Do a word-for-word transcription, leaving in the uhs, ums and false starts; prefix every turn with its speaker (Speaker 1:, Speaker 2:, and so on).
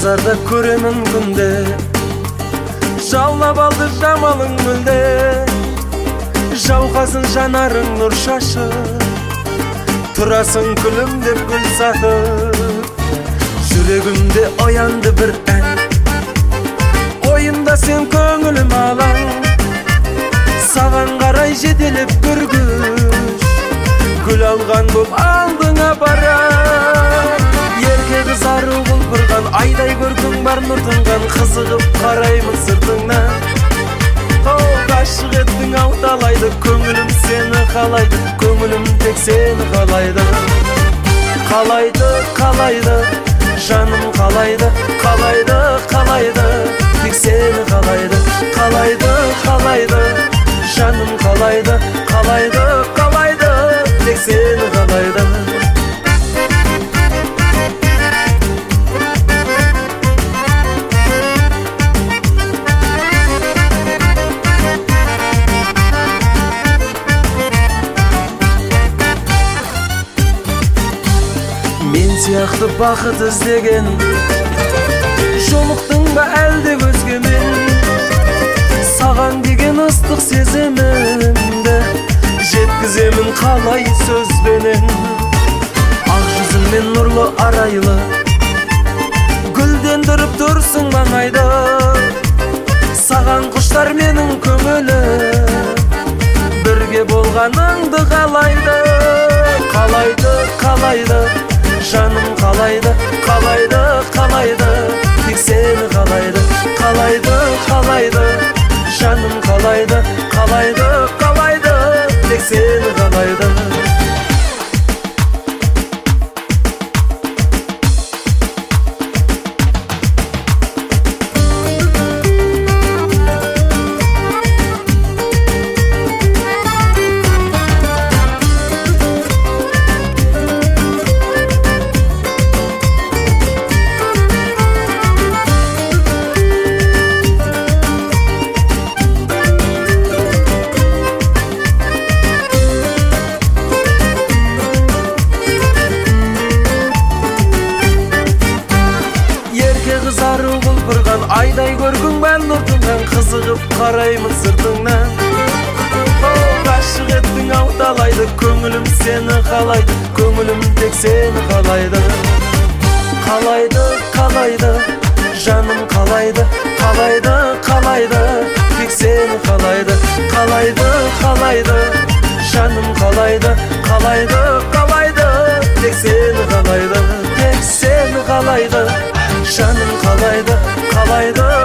Speaker 1: Nazarda көремін күнде, жаулап алды жамалың мүлде, жауқазын жанарың нұр шашып, тұрасың күлімдеп гүл сатып. Жүрегімде оянды бір ән, ойында сен көңілім алаң, саған қарай жетелеп бүргіш, гүл алған бұл алдыңа барам. Ерке қыз ару құлпырған, айдай көркің бар нұр тұнған, қызығып қараймын сыртыңнан. Ғашық еттің ау талайды, көңілім сені қалайды, көңілім тек сені қалайды. Қалайды, қалайды, жаным қалайды, қалайды, қалайды, тек сені қалайды. Қалайды, қалайды, жаным қалайды, қалайды, қалайды, тек сені қалайды. Мен сияқты бақыт іздеген, жолықтың ба әлде өзгемен? Саған деген ыстық сезімімді жеткіземін қалай сөзбенен. Ақ жүзіңмен нұрлы арайлы, гүлдендіріп тұрсың маңайды, саған құштар менің көңілі, бірге болғаныңды қалайды. Қалайды, қалайды, жаным қалайды, қалайды, қалайды, тек сені қалайды. Қалайды, қалайды, жаным қалайды, қалайды, қалайды, тек сені қалайды. Қызару құлпырған, айдай көргің бән нұр тұнған, қызығып қараймын сыртыңнан. Ғашық еттің ау талайды, көңілім сені қалайды, көңілім тек сені қалайды. Қалайды, қалайды, жаным қалайды, қалайды, қалайды, тек сені қалайды. Қалайды, қалайды, жаным қалайды, қалайды, қалайды, тек сені қалайды. Тек сені қалайды, жаным қалайды, қалайды,